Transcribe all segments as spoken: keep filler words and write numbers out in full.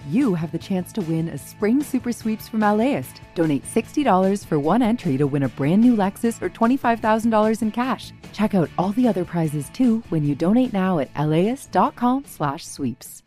you have the chance to win a spring super sweeps from LAist. Donate sixty dollars for one entry to win a brand new Lexus or twenty-five thousand dollars in cash. Check out all the other prizes too when you donate now at laist.com slash sweeps.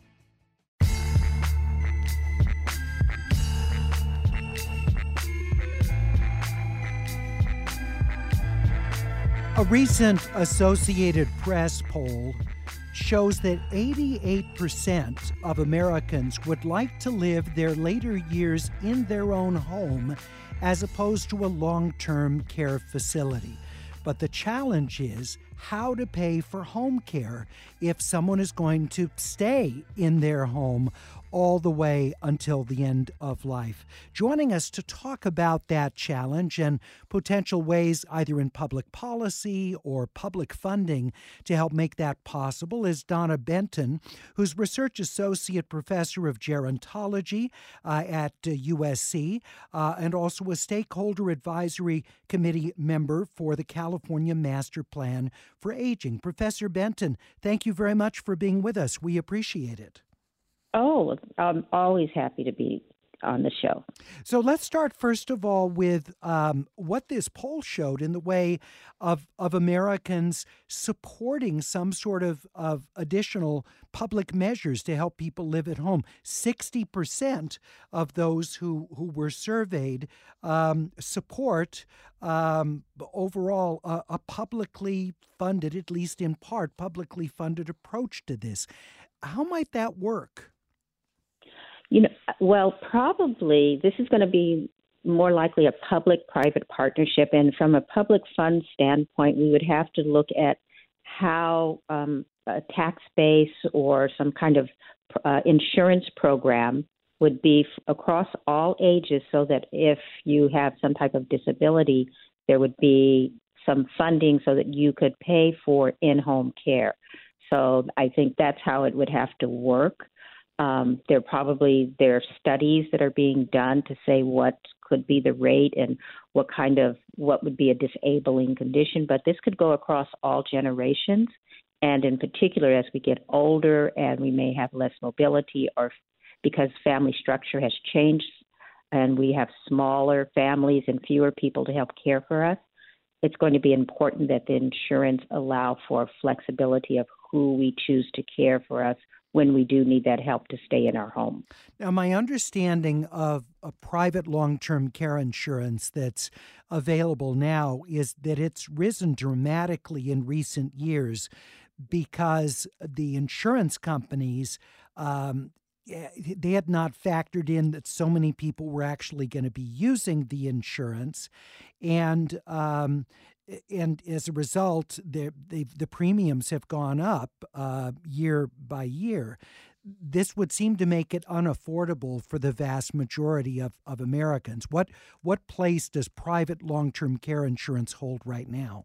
A recent Associated Press poll shows that eighty-eight percent of Americans would like to live their later years in their own home as opposed to a long-term care facility. But the challenge is how to pay for home care if someone is going to stay in their home all the way until the end of life. Joining us to talk about that challenge and potential ways either in public policy or public funding to help make that possible is Donna Benton, who's Research Associate Professor of Gerontology uh, at uh, U S C uh, and also a Stakeholder Advisory Committee member for the California Master Plan for Aging. Professor Benton, thank you very much for being with us. We appreciate it. Oh, I'm always happy to be on the show. So let's start, first of all, with um, what this poll showed in the way of, of Americans supporting some sort of, of additional public measures to help people live at home. sixty percent of those who, who were surveyed um, support um, overall a, a publicly funded, at least in part, publicly funded approach to this. How might that work? You know, well, probably this is going to be more likely a public-private partnership. And from a public fund standpoint, we would have to look at how um, a tax base or some kind of uh, insurance program would be f- across all ages so that if you have some type of disability, there would be some funding so that you could pay for in-home care. So I think that's how it would have to work. Um, there probably there are studies that are being done to say what could be the rate and what kind of what would be a disabling condition. But this could go across all generations, and in particular, as we get older and we may have less mobility, or because family structure has changed and we have smaller families and fewer people to help care for us, it's going to be important that the insurance allow for flexibility of who we choose to care for us when we do need that help to stay in our home. Now, my understanding of a private long-term care insurance that's available now is that it's risen dramatically in recent years because the insurance companies, um, they had not factored in that so many people were actually going to be using the insurance. And um, And as a result, the the premiums have gone up uh, year by year. This would seem to make it unaffordable for the vast majority of, of Americans. What what place does private long-term care insurance hold right now?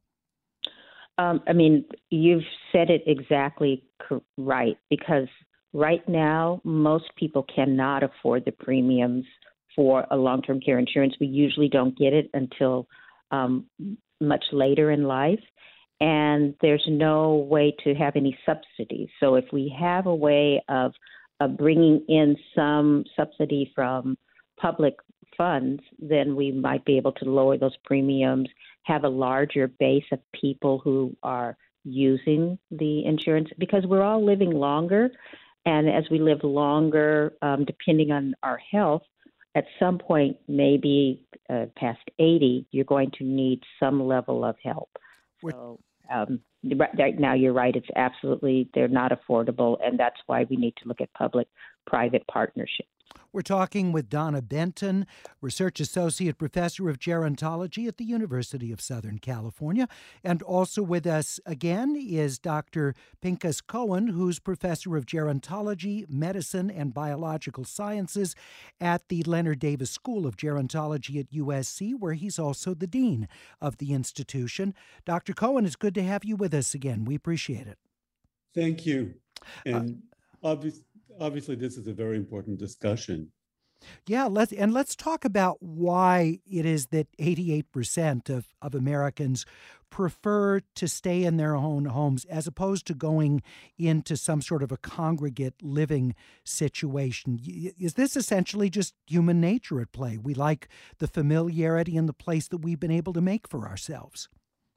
Um, I mean, you've said it exactly co- right, because right now most people cannot afford the premiums for a long-term care insurance. We usually don't get it until um, much later in life, and there's no way to have any subsidies. So if we have a way of, of bringing in some subsidy from public funds, then we might be able to lower those premiums, have a larger base of people who are using the insurance, because we're all living longer, and as we live longer, um, depending on our health, at some point, maybe uh, past eighty, you're going to need some level of help. So um, right now, you're right. It's absolutely, they're not affordable, and that's why we need to look at public-private partnerships. We're talking with Donna Benton, Research Associate Professor of Gerontology at the University of Southern California. And also with us again is Doctor Pinchas Cohen, who's Professor of Gerontology, Medicine, and Biological Sciences at the Leonard Davis School of Gerontology at U S C, where he's also the Dean of the institution. Doctor Cohen, it's good to have you with us again. We appreciate it. Thank you. And uh, obviously, Obviously, this is a very important discussion. Yeah, let's and let's talk about why it is that eighty-eight percent of, of Americans prefer to stay in their own homes as opposed to going into some sort of a congregate living situation. Y- Is this essentially just human nature at play? We like the familiarity and the place that we've been able to make for ourselves.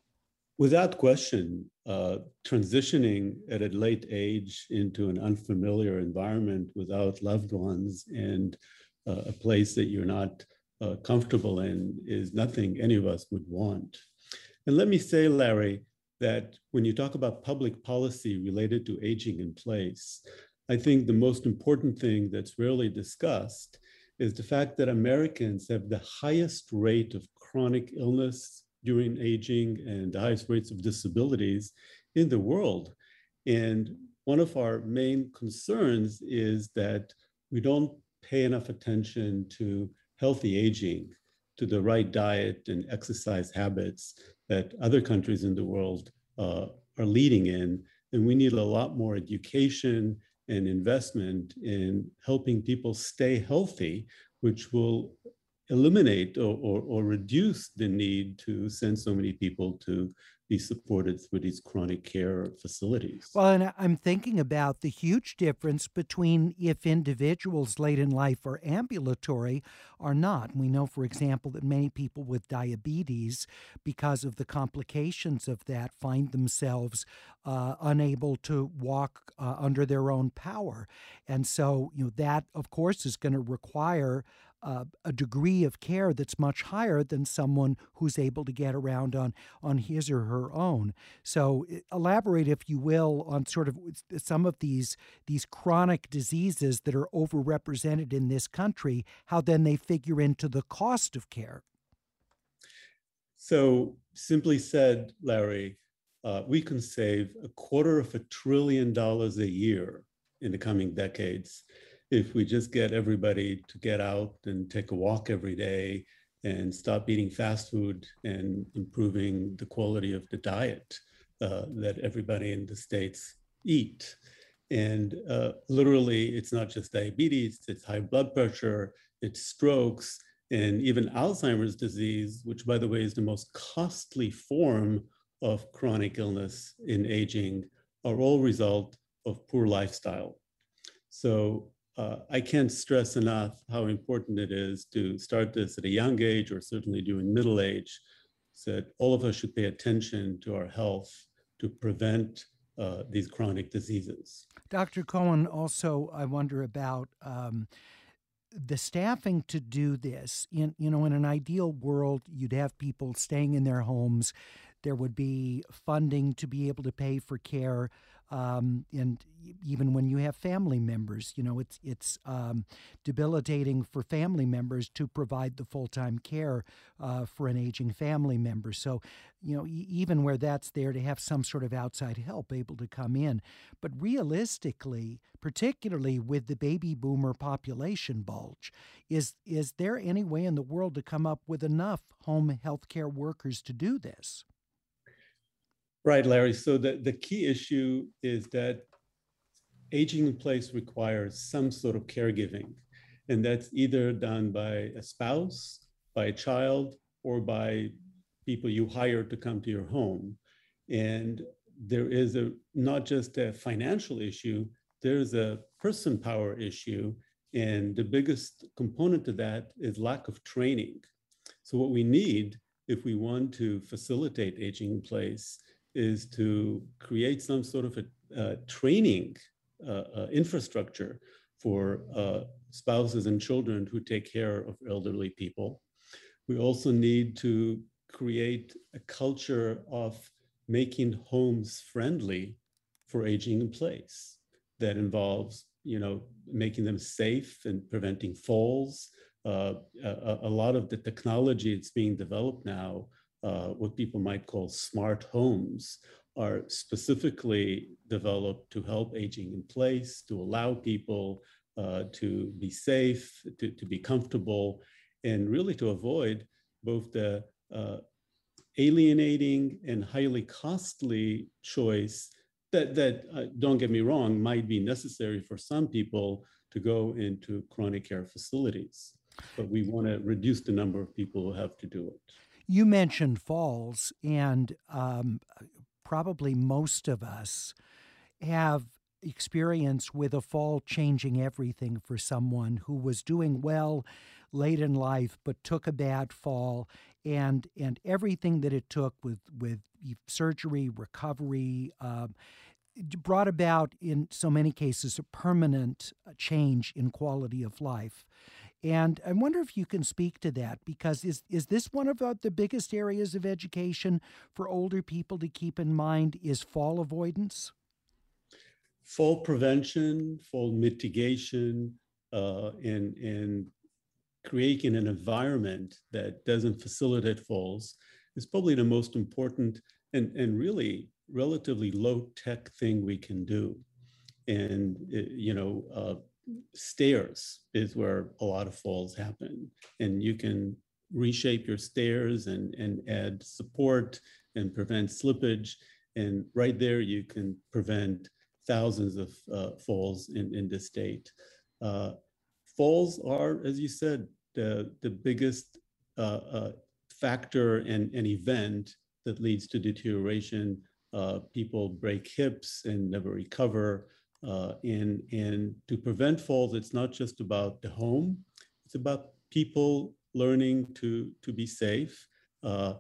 Without question, uh, transitioning at a late age into an unfamiliar environment without loved ones and uh, a place that you're not uh, comfortable in is nothing any of us would want. And let me say, Larry, that when you talk about public policy related to aging in place, I think the most important thing that's rarely discussed is the fact that Americans have the highest rate of chronic illness during aging and the highest rates of disabilities in the world. And one of our main concerns is that we don't pay enough attention to healthy aging, to the right diet and exercise habits that other countries in the world uh, are leading in. And we need a lot more education and investment in helping people stay healthy, which will eliminate or, or, or reduce the need to send so many people to be supported through these chronic care facilities. Well, and I- I'm thinking about the huge difference between if individuals late in life are ambulatory or not. We know, for example, that many people with diabetes, because of the complications of that, find themselves uh, unable to walk uh, under their own power. And so, you know, that, of course, is going to require uh, a degree of care that's much higher than someone who's able to get around on on his or her own. So e- elaborate, if you will, on sort of some of these these chronic diseases that are overrepresented in this country, how then they figure into the cost of care. So simply said, Larry, uh, we can save a quarter of a trillion dollars a year in the coming decades if we just get everybody to get out and take a walk every day and stop eating fast food and improving the quality of the diet uh, that everybody in the States eat. And uh, literally, it's not just diabetes, it's high blood pressure, it's strokes, and even Alzheimer's disease, which, by the way, is the most costly form of chronic illness in aging, are all result of poor lifestyle. So uh, I can't stress enough how important it is to start this at a young age or certainly during middle age, so that all of us should pay attention to our health to prevent uh, these chronic diseases. Doctor Cohen, also, I wonder about um, the staffing to do this. In you know, in an ideal world, you'd have people staying in their homes. There would be funding to be able to pay for care, um, and e- even when you have family members, you know, it's it's um, debilitating for family members to provide the full time care uh, for an aging family member. So, you know, e- even where that's there, to have some sort of outside help able to come in. But realistically, particularly with the baby boomer population bulge, is is there any way in the world to come up with enough home health care workers to do this? Right, Larry. So the, the key issue is that aging in place requires some sort of caregiving. And that's either done by a spouse, by a child, or by people you hire to come to your home. And there is a not just a financial issue, there's a person power issue. And the biggest component to that is lack of training. So what we need if we want to facilitate aging in place is to create some sort of a uh, training uh, uh, infrastructure for uh, spouses and children who take care of elderly people. We also need to create a culture of making homes friendly for aging in place that involves, you know, making them safe and preventing falls. Uh, a, a lot of the technology that's being developed now, uh, what people might call smart homes, are specifically developed to help aging in place, to allow people uh, to be safe, to, to be comfortable, and really to avoid both the uh, alienating and highly costly choice that, that uh, don't get me wrong, might be necessary for some people, to go into chronic care facilities. But we want to reduce the number of people who have to do it. You mentioned falls, and um, probably most of us have experience with a fall changing everything for someone who was doing well late in life but took a bad fall, and and everything that it took with with surgery, recovery, uh, brought about in so many cases a permanent change in quality of life. And I wonder if you can speak to that, because is is this one of uh, the biggest areas of education for older people to keep in mind, is fall avoidance? Fall prevention, fall mitigation, uh, and, and creating an environment that doesn't facilitate falls is probably the most important and, and really relatively low-tech thing we can do. And, you know, uh, stairs is where a lot of falls happen. And you can reshape your stairs and, and add support and prevent slippage. And right there, you can prevent thousands of uh, falls in, in this state. Uh, falls are, as you said, the, the biggest uh, uh, factor and an event that leads to deterioration. Uh, people break hips and never recover. Uh, and, and to prevent falls, it's not just about the home, it's about people learning to, to be safe. Uh,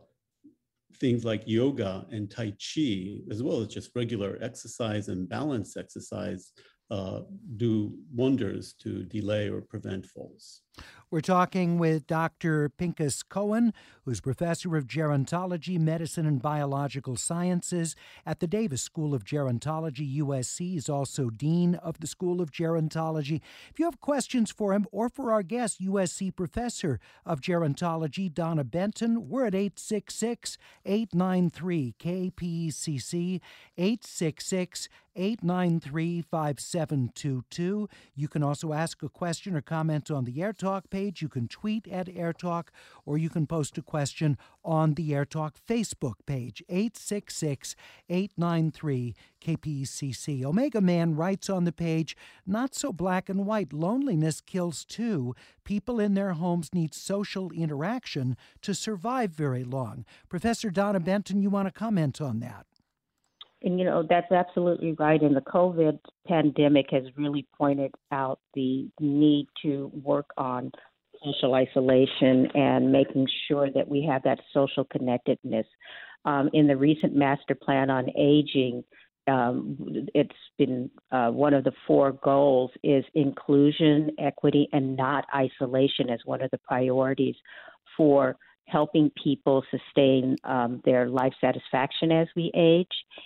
things like yoga and Tai Chi, as well as just regular exercise and balance exercise, uh, do wonders to delay or prevent falls. We're talking with Doctor Pinchas Cohen, who's professor of gerontology, medicine, and biological sciences at the Davis School of Gerontology. U S C is also dean of the School of Gerontology. If you have questions for him or for our guest, U S C professor of gerontology, Donna Benton, we're at eight six six, eight nine three, K P C C, eight six six, eight nine three, five seven two two. You can also ask a question or comment on the Air Talk page. You can tweet at AirTalk, or you can post a question on the AirTalk Facebook page, eight six six, eight nine three, K P C C. Omega Man writes on the page, not so black and white. Loneliness kills too. People in their homes need social interaction to survive very long. Professor Donna Benton, you want to comment on that? And, you know, that's absolutely right. And the COVID pandemic has really pointed out the need to work on social isolation and making sure that we have that social connectedness. Um, in the recent master plan on aging, um, it's been uh, one of the four goals is inclusion, equity, and not isolation as one of the priorities for helping people sustain um, their life satisfaction as we age.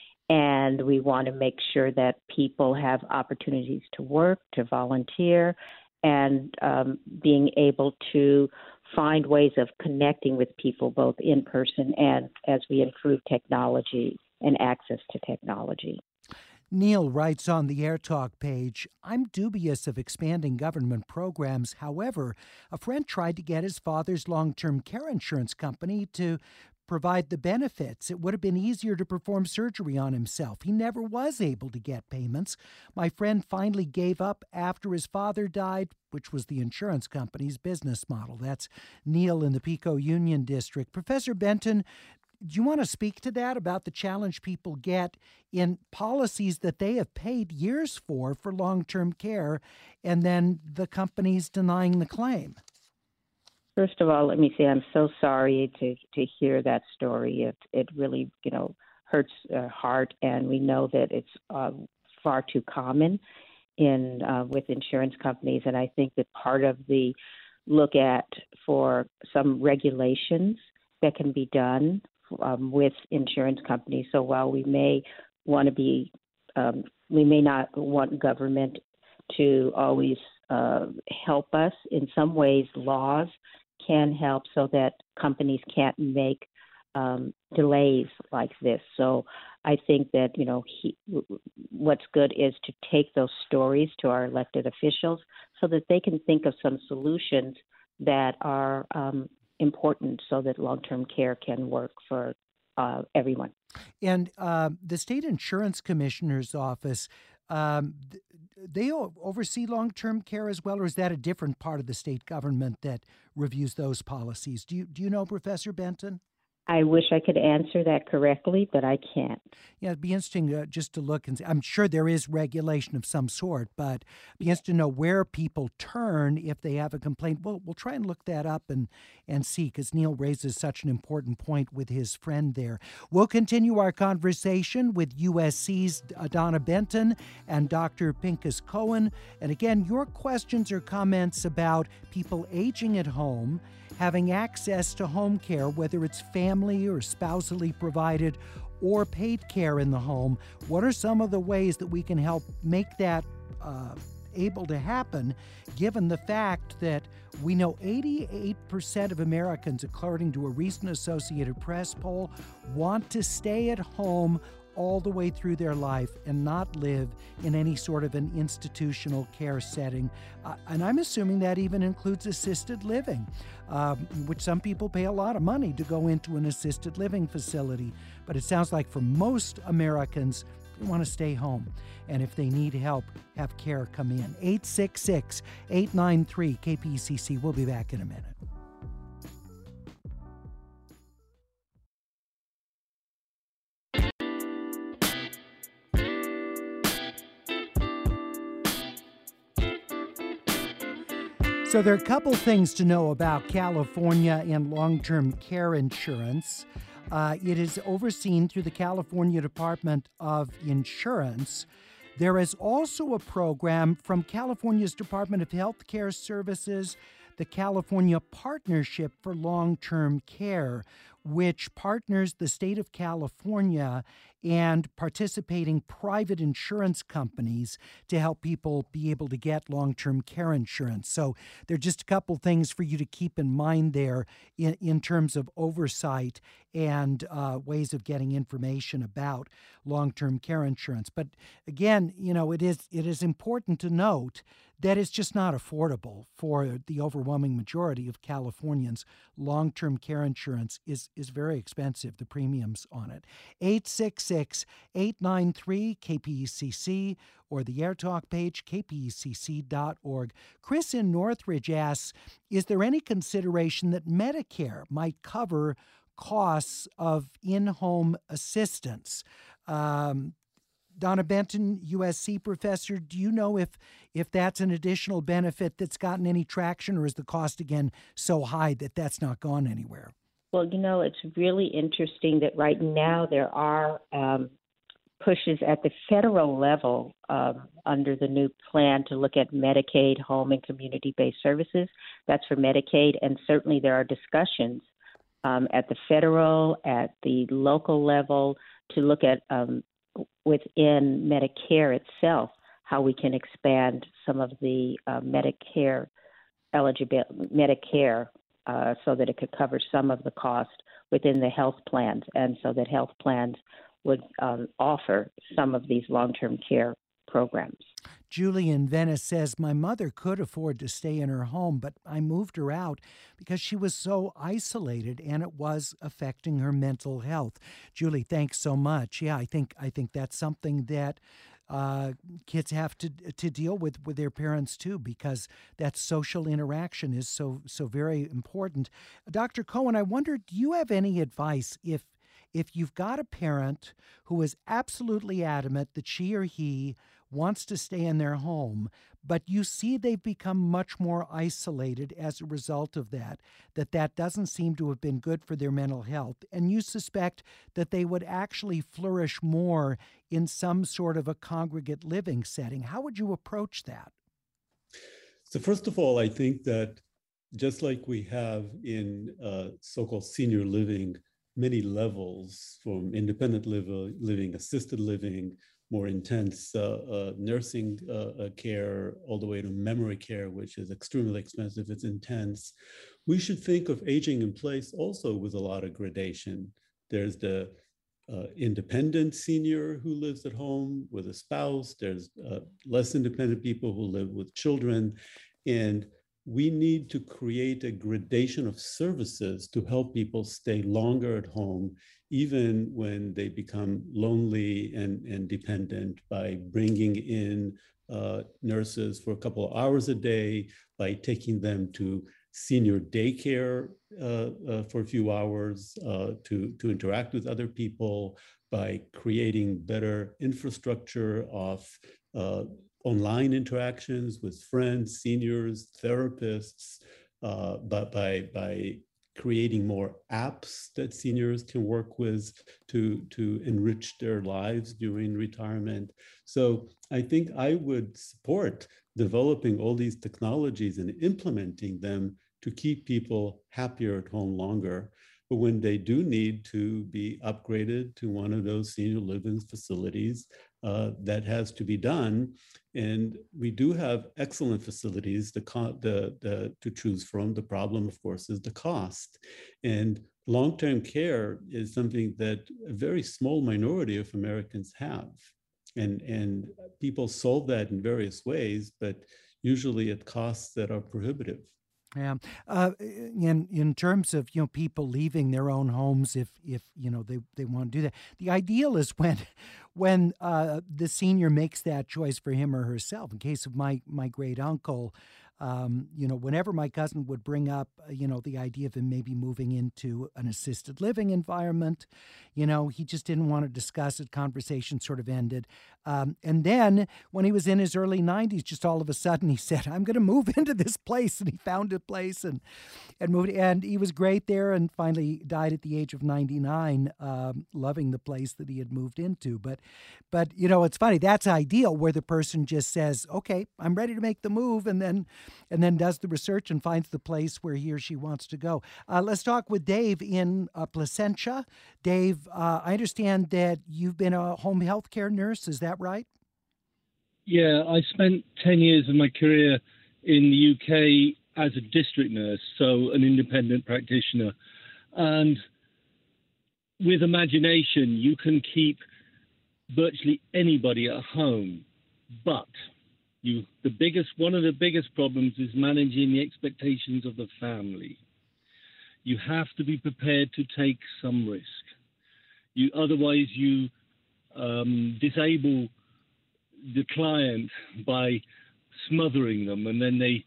And we want to make sure that people have opportunities to work, to volunteer, and um, being able to find ways of connecting with people both in person and as we improve technology and access to technology. Neil writes on the AirTalk page, I'm dubious of expanding government programs. However, a friend tried to get his father's long-term care insurance company to provide the benefits. It would have been easier to perform surgery on himself. He never was able to get payments. My friend finally gave up after his father died, which was the insurance company's business model. That's Neil in the Pico Union District. Professor Benton, do you want to speak to that, about the challenge people get in policies that they have paid years for, for long-term care, and then the company's denying the claim? First of all, let me say I'm so sorry to, to hear that story. It it really, you know, hurts our heart, and we know that it's uh, far too common in uh, with insurance companies. And I think that part of the look at for some regulations that can be done um, with insurance companies. So while we may want to be, um, we may not want government to always uh, help us. In some ways, laws can help so that companies can't make um, delays like this. So I think that, you know, he, what's good is to take those stories to our elected officials so that they can think of some solutions that are um, important so that long-term care can work for uh, everyone. And uh, the state insurance commissioner's office um, th- they o- oversee long-term care as well, or is that a different part of the state government that reviews those policies? Do you do you know, Professor Benton? I wish I could answer that correctly, but I can't. Yeah, it'd be interesting uh, just to look and see. I'm sure there is regulation of some sort, but it'd be interesting to know where people turn if they have a complaint. We'll, we'll try and look that up and, and see, because Neil raises such an important point with his friend there. We'll continue our conversation with U S C's Donna Benton and Doctor Pincus Cohen. And again, your questions or comments about people aging at home, having access to home care, whether it's family or spousally provided or paid care in the home. What are some of the ways that we can help make that uh, able to happen, given the fact that we know eighty-eight percent of Americans, according to a recent Associated Press poll, want to stay at home all the way through their life and not live in any sort of an institutional care setting. Uh, and I'm assuming that even includes assisted living, um, which some people pay a lot of money to go into an assisted living facility. But it sounds like for most Americans, they want to stay home. And if they need help, have care come in. eight six six, eight nine three, K P C C. We'll be back in a minute. So there are a couple things to know about California and long-term care insurance. Uh, it is overseen through the California Department of Insurance. There is also a program from California's Department of Health Care Services, the California Partnership for Long-Term Care, which partners the state of California and participating private insurance companies to help people be able to get long-term care insurance. So there are just a couple things for you to keep in mind there in, in terms of oversight and uh, ways of getting information about long-term care insurance. But again, you know, it is it is important to note that it's just not affordable for the overwhelming majority of Californians. Long-term care insurance is, is very expensive, the premiums on it. eight six six, eight nine three, K P E C C or the AirTalk page, k p e c c dot org. Chris in Northridge asks, is there any consideration that Medicare might cover costs of in-home assistance? Um, Donna Benton, U S C professor, do you know if if that's an additional benefit that's gotten any traction, or is the cost again so high that that's not gone anywhere? Well, you know, it's really interesting that right now there are um, pushes at the federal level uh, under the new plan to look at Medicaid, home and community-based services. That's for Medicaid, and certainly there are discussions um, at the federal, at the local level to look at um, within Medicare itself, how we can expand some of the uh, Medicare eligible Medicare uh, so that it could cover some of the cost within the health plans, and so that health plans would um, offer some of these long-term care programs. Julie in Venice says, my mother could afford to stay in her home, but I moved her out because she was so isolated and it was affecting her mental health. Julie, thanks so much. Yeah, I think I think that's something that uh, kids have to to deal with with their parents too, because that social interaction is so so very important. Doctor Cohen, I wonder, do you have any advice if if you've got a parent who is absolutely adamant that she or he wants to stay in their home, but you see they've become much more isolated as a result of that, that that doesn't seem to have been good for their mental health, and you suspect that they would actually flourish more in some sort of a congregate living setting. How would you approach that? So first of all, I think that just like we have in uh, so-called senior living, many levels from independent liv- living, assisted living, more intense uh, uh, nursing uh, uh, care, all the way to memory care, which is extremely expensive. It's intense. We should think of aging in place also with a lot of gradation. There's the uh, independent senior who lives at home with a spouse. There's uh, less independent people who live with children. And we need to create a gradation of services to help people stay longer at home, even when they become lonely and, and dependent, by bringing in uh, nurses for a couple of hours a day, by taking them to senior daycare uh, uh, for a few hours uh, to, to interact with other people, by creating better infrastructure of uh, online interactions with friends, seniors, therapists, uh, but by, by creating more apps that seniors can work with to, to enrich their lives during retirement. So I think I would support developing all these technologies and implementing them to keep people happier at home longer. But when they do need to be upgraded to one of those senior living facilities, uh, that has to be done. And we do have excellent facilities the, the, the, to choose from. The problem, of course, is the cost. And long-term care is something that a very small minority of Americans have. And, and people solve that in various ways, but usually at costs that are prohibitive. Yeah. Uh, in in terms of, you know, people leaving their own homes if, if you know, they, they want to do that, the ideal is when when uh, the senior makes that choice for him or herself. In case of my, my great uncle, um, you know, whenever my cousin would bring up, you know, the idea of him maybe moving into an assisted living environment, you know, he just didn't want to discuss it. Conversation sort of ended. Um, and then when he was in his early nineties, just all of a sudden he said, I'm going to move into this place. And he found a place and, and moved. And he was great there and finally died at the age of ninety-nine, um, loving the place that he had moved into. But, but, you know, it's funny. That's ideal, where the person just says, okay, I'm ready to make the move. And then, and then does the research and finds the place where he or she wants to go. Uh, let's talk with Dave in uh, Placentia. Dave, uh, I understand that you've been a home health care nurse. Is that right? Yeah, I spent ten years of my career in the U K as a district nurse, so an independent practitioner. And with imagination, you can keep virtually anybody at home. But you, the biggest, one of the biggest problems is managing the expectations of the family. You have to be prepared to take some risk. You, otherwise, you um, disable the client by smothering them, and then they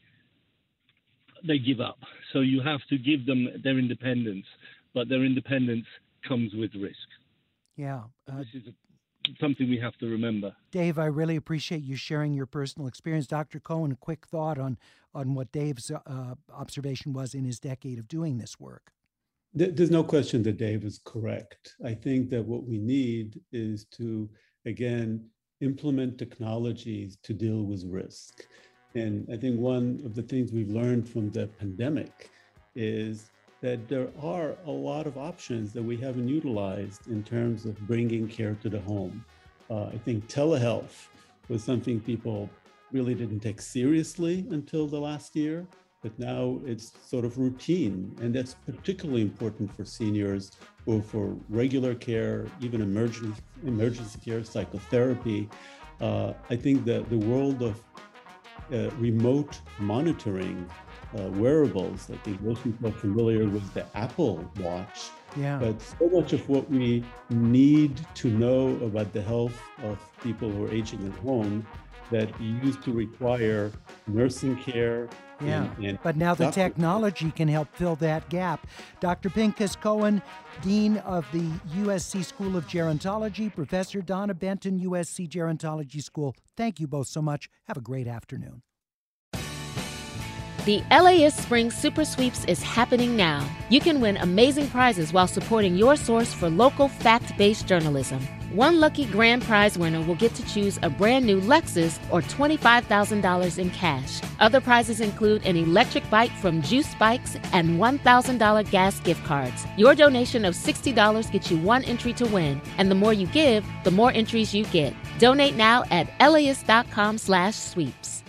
they give up. So you have to give them their independence, but their independence comes with risk. Yeah. Uh, this is a, something we have to remember. Dave, I really appreciate you sharing your personal experience. Doctor Cohen, a quick thought on, on what Dave's uh, observation was in his decade of doing this work. There's no question that Dave is correct. I think that what we need is to, again, implement technologies to deal with risk. And I think one of the things we've learned from the pandemic is that there are a lot of options that we haven't utilized in terms of bringing care to the home. Uh, I think telehealth was something people really didn't take seriously until the last year, but now it's sort of routine. And that's particularly important for seniors or for regular care, even emergency, emergency care, psychotherapy. Uh, I think that the world of uh, remote monitoring uh, wearables, I think most people are familiar with the Apple Watch. Yeah. But so much of what we need to know about the health of people who are aging at home that used to require nursing care. Yeah, and, and but now the doctor- technology can help fill that gap. Doctor Pinchas Cohen, Dean of the U S C School of Gerontology, Professor Donna Benton, U S C Gerontology School. Thank you both so much. Have a great afternoon. The L A S Spring Super Sweeps is happening now. You can win amazing prizes while supporting your source for local fact-based journalism. One lucky grand prize winner will get to choose a brand new Lexus or twenty-five thousand dollars in cash. Other prizes include an electric bike from Juice Bikes and one thousand dollars gas gift cards. Your donation of sixty dollars gets you one entry to win, and the more you give, the more entries you get. Donate now at L A S dot com slash sweeps.